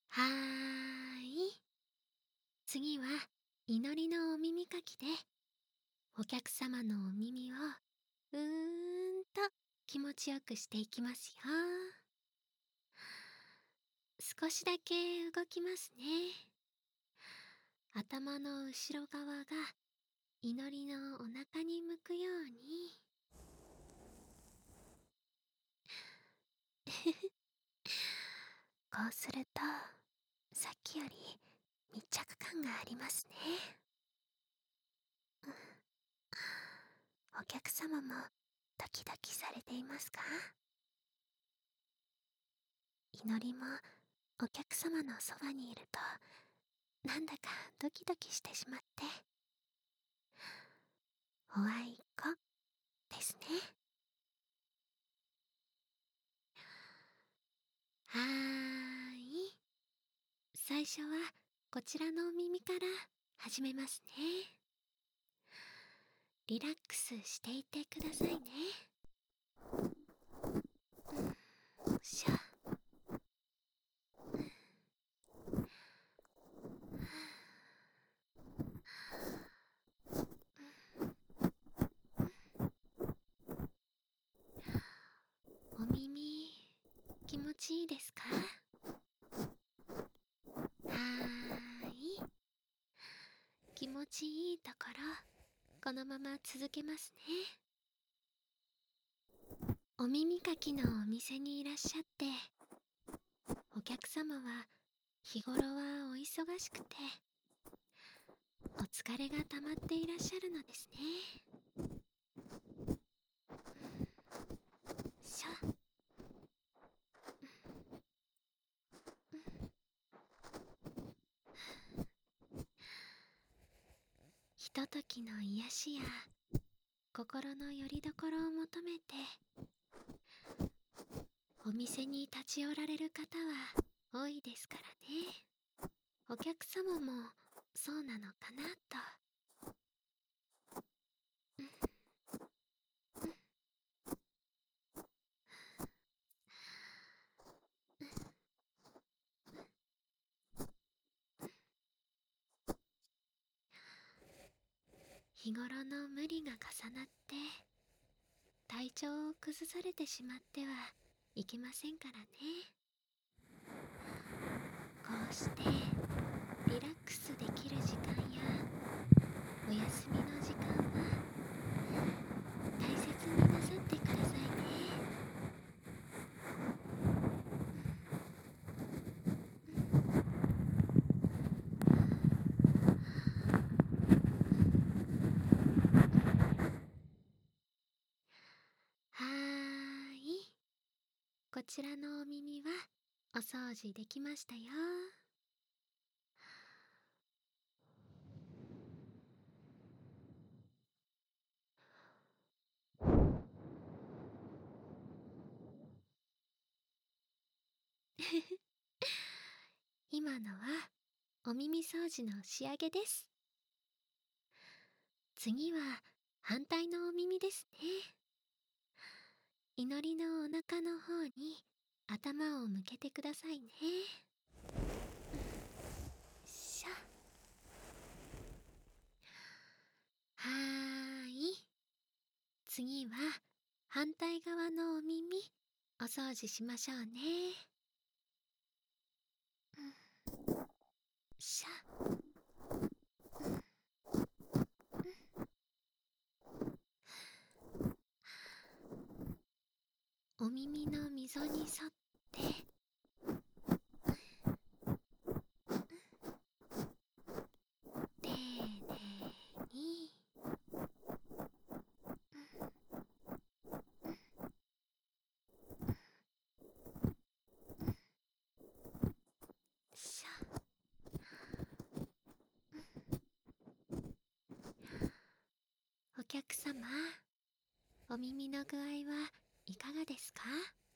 はーい。次は祈りのお耳かきでお客様のお耳をと気持ちよくしていきますよ。少しだけ動きますね。頭の後ろ側が祈りのお腹に向くように。こうするとさっきより密着感がありますね。お客様もドキドキされていますか？祈りもお客様のそばにいるとなんだかドキドキしてしまって、おあいこですね。はーい。最初はこちらのお耳から始めますね。リラックスしていてくださいね。よっしゃ。お耳気持ちいいですか？はーい。気持ちいいところこのまま続けますね。お耳かきのお店にいらっしゃって、お客様は日頃はお忙しくてお疲れが溜まっていらっしゃるのですね。しょ。ひとときの癒しや心の拠り所を求めてお店に立ち寄られる方は多いですからね。お客様もそうなのかなと。日頃の無理が重なって体調を崩されてしまってはいけませんからね。こうしてリラックスできる時間やお休みの時間は大切になさってくださいね。はーい。こちらのお耳はお掃除できましたよ。今のはお耳掃除の仕上げです。次は反対のお耳ですね。祈りのお腹の方に頭を向けてくださいね。しょ。はーい。次は反対側のお耳お掃除しましょうね。しょ。お耳の溝に沿って丁寧に。しょ。お客様、お耳の具合はいかがですか？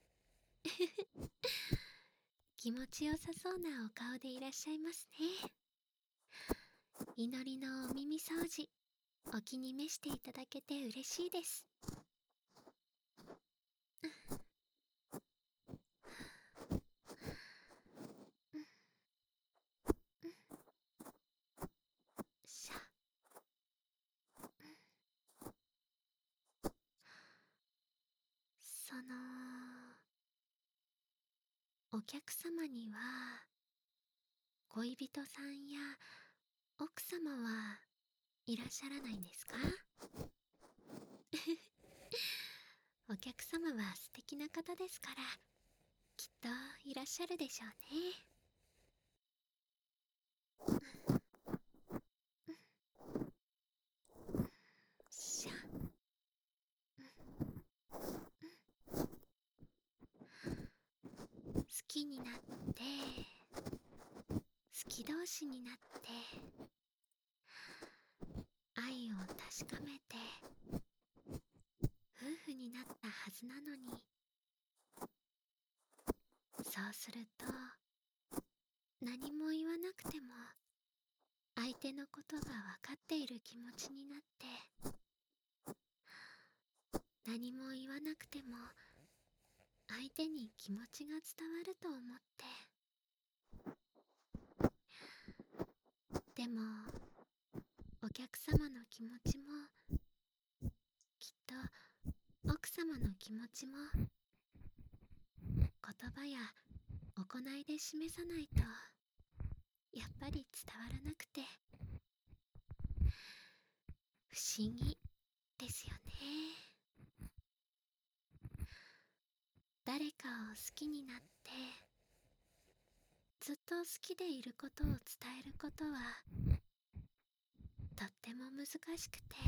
気持ちよさそうなお顔でいらっしゃいますね。祈りのお耳掃除、お気に召していただけて嬉しいです。 お客様には恋人さんや奥様はいらっしゃらないんですか？お客様は素敵な方ですから、きっといらっしゃるでしょうね。しゃ。好きになって好き同士になって愛を確かめて夫婦になったはずなのに、そうすると何も言わなくても相手のことが分かっている気持ちになって、何も言わなくても相手に気持ちが伝わると思って。でもお客様の気持ちもきっと奥様の気持ちも言葉や行いで示さないとやっぱり伝わらなくて、不思議ですよね。誰かを好きになってずっと好きでいることを伝えることはとっても難しくて、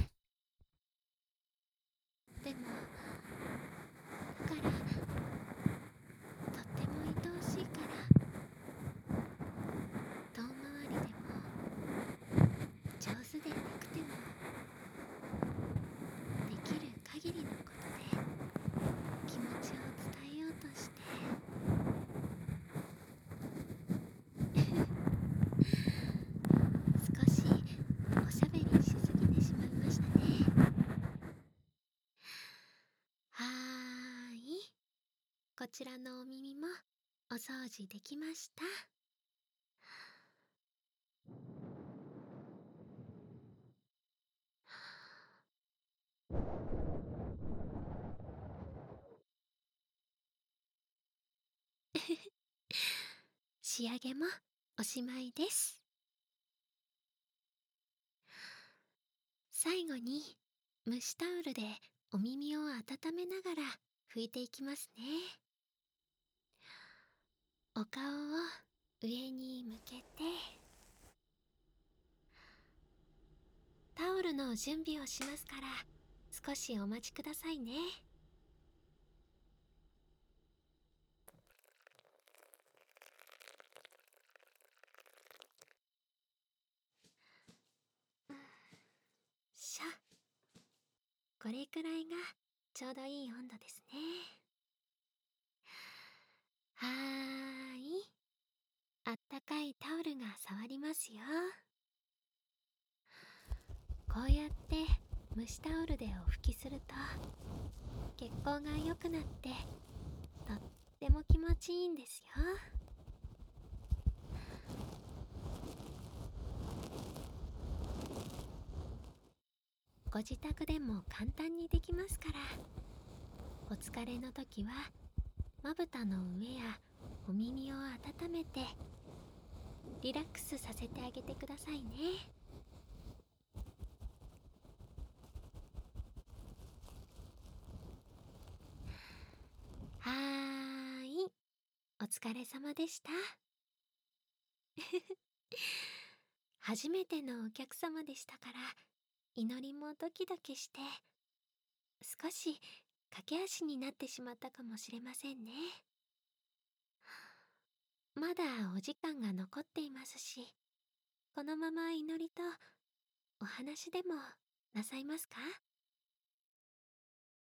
でもだからとっても愛おしいから、遠回りでも上手でなくてもできる限りのことで気持ちを伝えようとして。少しおしゃべりしすぎてしまいましたね。はーい、こちらのお耳もお掃除できました。仕上げもおしまいです。最後に蒸しタオルでお耳を温めながら拭いていきますね。お顔を上に向けてタオルの準備をしますから、少しお待ちくださいね。しゃ、これくらいがちょうどいい温度ですね。はーい、あったかいタオルが触りますよ。こうやって蒸しタオルでお拭きすると血行が良くなってとっても気持ちいいんですよ。ご自宅でも簡単にできますから、お疲れの時はまぶたの上やお耳を温めてリラックスさせてあげてくださいね。はーい、お疲れ様でした。初めてのお客様でしたから祈りもドキドキして少し駆け足になってしまったかもしれませんね。まだお時間が残っていますし、このまま祈りとお話でもなさいますか？